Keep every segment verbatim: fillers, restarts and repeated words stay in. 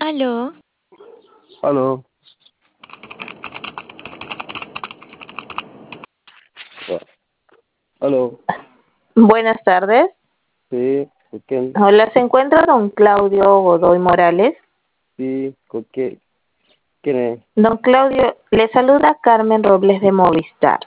Aló. Aló. Aló. Buenas tardes. Sí, ¿con quién? Hola, ¿se encuentra don Claudio Godoy Morales? Sí, ¿con qué? ¿Quién es? Don Claudio, le saluda Carmen Robles de Movistar.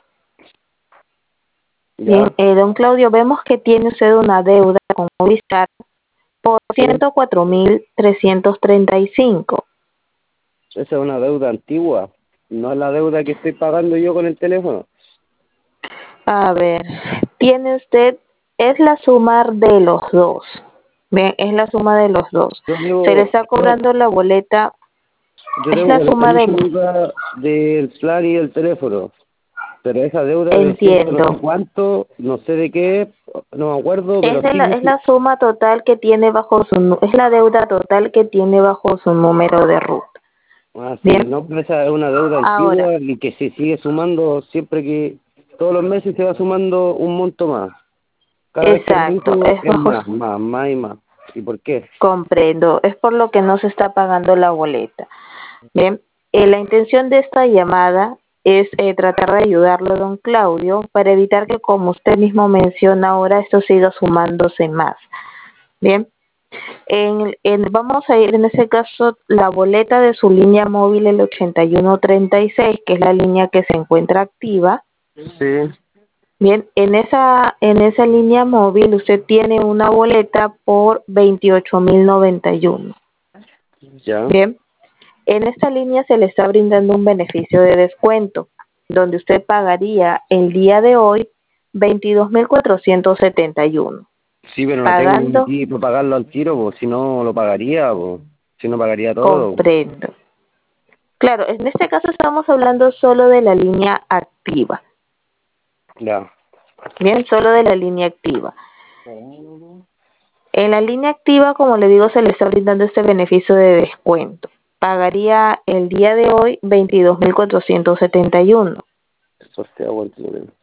¿Ya? Bien, eh, don Claudio, vemos que tiene usted una deuda con Movistar por Sí. ciento cuatro mil trescientos treinta y cinco. Esa es una deuda antigua. No es la deuda que estoy pagando yo con el teléfono. A ver, tiene usted, es la suma de los dos. Bien, es la suma de los dos. Yo Se le debo, está yo, cobrando la boleta, yo es debo la cuarenta suma y de ocho los. lucas del plan y del teléfono. Pero esa deuda de ciento no sé Entiendo. cuánto, no sé de qué, no me acuerdo, Es, pero de la, sigue. es la suma total que tiene bajo su nu- es la deuda total que tiene bajo su número de ruta. Ah, sí, Bien, no, pero esa es una deuda ahora, antigua y que se sigue sumando siempre que, todos los meses se va sumando un monto más. Cada vez que exacto, reviso es es bajo más, su- más, más y más. ¿Y por qué? comprendo, es por lo que no se está pagando la boleta. Bien, eh, la intención de esta llamada es eh, tratar de ayudarlo, don Claudio, para evitar que, como usted mismo menciona ahora, esto siga sumándose más. Bien. En, en, vamos a ir en ese caso la boleta de su línea móvil el ochenta y uno treinta y seis, que es la línea que se encuentra activa. Sí, Bien, en esa en esa línea móvil usted tiene una boleta por veintiocho mil noventa y uno. ya. Bien, en esta línea se le está brindando un beneficio de descuento, donde usted pagaría el día de hoy veintidós mil cuatrocientos setenta y uno. Sí, pero no tengo Pagando, aquí para pagarlo al tiro, pues si no lo pagaría, pues si no pagaría todo. comprendo. Claro, en este caso estamos hablando solo de la línea activa. Ya. Bien, solo de la línea activa. En la línea activa, como le digo, se le está brindando este beneficio de descuento. Pagaría el día de hoy veintidós mil cuatrocientos setenta y uno. Eso te aguanto.